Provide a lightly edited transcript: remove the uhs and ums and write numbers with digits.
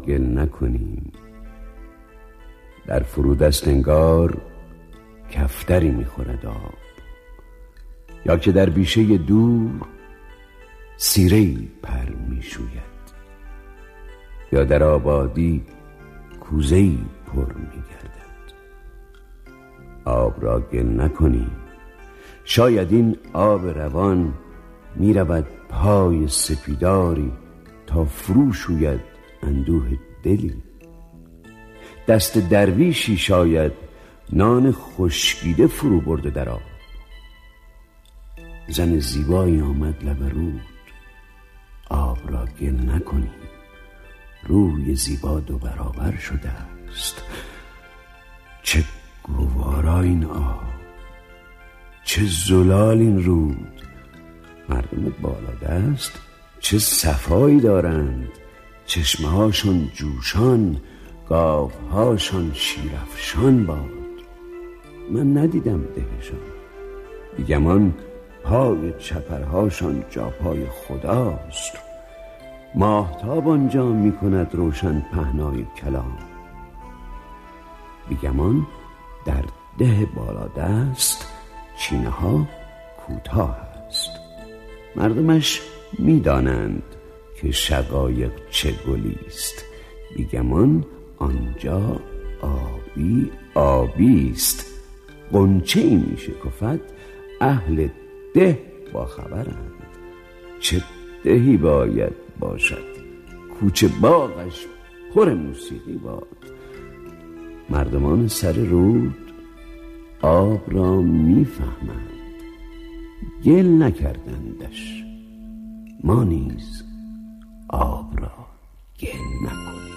گل نکنیم. در فرودست انگار کفتری میخورد آب، یا که در بیشه دور سیره‌ای پر میشوید، یا در آبادی کوزه‌ای پر میگردد. آب را گل نکنیم، شاید این آب روان میرود پای سپیداری تا فرو شوید اندوه دلی. دست درویشی شاید نان خشکیده فرو برده در آب. زن زیبایی آمد لب رود، آب را گل نکنیم، روی زیبا دو برابر شده است. چه گوارا این آب، چه زلال این رود. مردم بالادست چه صفایی دارند، چشمه هاشون جوشان، گاوهاشان شیرافشان باد. من ندیدم دهشان، بیگمان پای چپرهاشان جا پای خداست. ماهتاب آنجا می کند روشن پهنای کلام. بیگمان در ده بالادست چینه ها کوتاه است. مردمش می دانند که شقایق چه گلیست. بیگمان آنجا آبی آبی است. غنچه ای می شکفد، اهل ده با خبرند. چه دهی باید باشد، کوچه باغش پر موسیقی باد. مردمان سر رود آب را می فهمند، گل نکردندش. ما نیز آب را گل نکنیم.